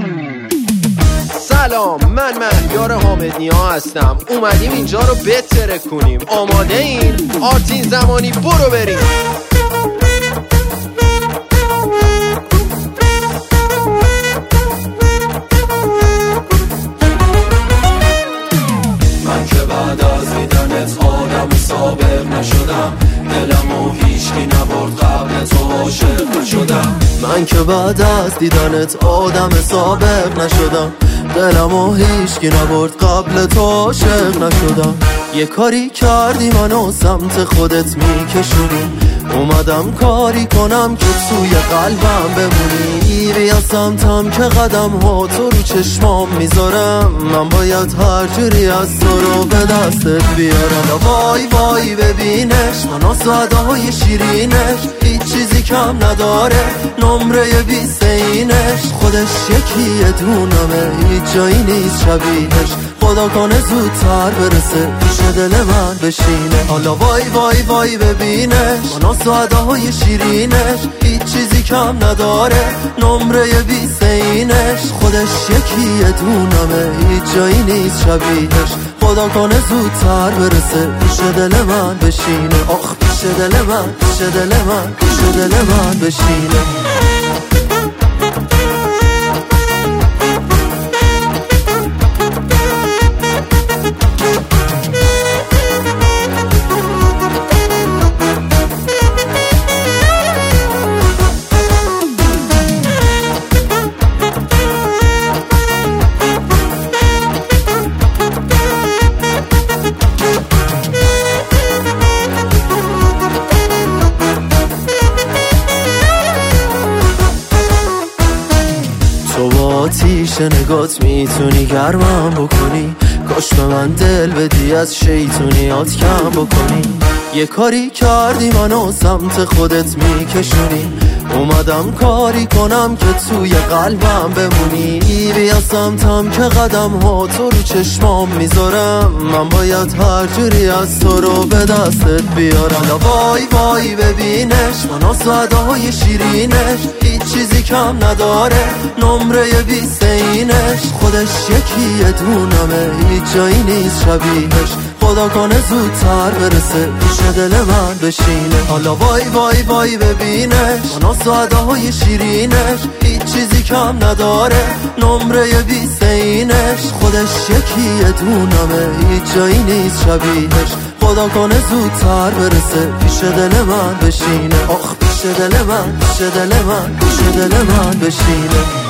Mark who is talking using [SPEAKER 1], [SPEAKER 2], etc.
[SPEAKER 1] سلام، من یار حامد نیا هستم. اومدیم اینجا رو بتره کنیم. آماده این؟ آرتین زمانی برو بریم.
[SPEAKER 2] من که بعد از دیدنت آدم سابق نشدم، دلمو هیچکی نبرد قبل تو عاشق نشدم.
[SPEAKER 3] من که بعد از دیدنت آدم سابق نشدم، دلمو هیچکی نبرد قبل تو عاشق نشدم. یه کاری کردی منو سمت خودت میکشونی، اومدم کاری کنم که توی قلبم بمونی. بیا سمتم که قدم ها تو رو چشمام میذارم، من باید هر جوری از تو رو به دستت بیارم. وای وای ببینش، من ساده های شیرینش هیچ چیزی کم نداره، نمره 20 اینش خودش یکیه دونمه، هیچ جایی نیست شبیهش. خدا کنه زودتر برسه پیش دل من بشینه. حالا وای وای وای ببینش، من ساده های شیرینش هیچ چیزی کم نداره، نمره 20 اینش خودش یکیه دونمه، هیچ جایی نیست شبیهش. خدا کنه زودتر برسه پیش دل من بشینه. آخ پیش دل من، پیش دل من، پیش دل من بشینه. تو با آتیش نگات میتونی گرمم بکنی، کاش به من دل بدی از شیطونیات کم بکنی. یه کاری کردی منو سمت خودت میکشونی، اومدم کاری کنم که توی قلبم بمونی. بیا سمتم که قدم ها تو رو چشمام میذارم، من باید هر جوری از تو رو به دستت بیارم. وای وای ببینش، من ساده های شیرینش هیچ چیزی کم نداره، نمره 20 اینش خودش یکیه دونمه، هیچ جایی نیست شبیهش. خدا کنه زودتر برسه پیش دل من بشینه. حالا وای وای وای ببینش، من ساده های شیرینش هیچ چیزی کم نداره، نمره 20 اینش خودش یکیه دونمه، هیچ جایی نیست شبیهش. خدا کنه زودتر برسه پیش دل من بشینه. آخ پیش دل من، پیش دل من، پیش دل من بشینه.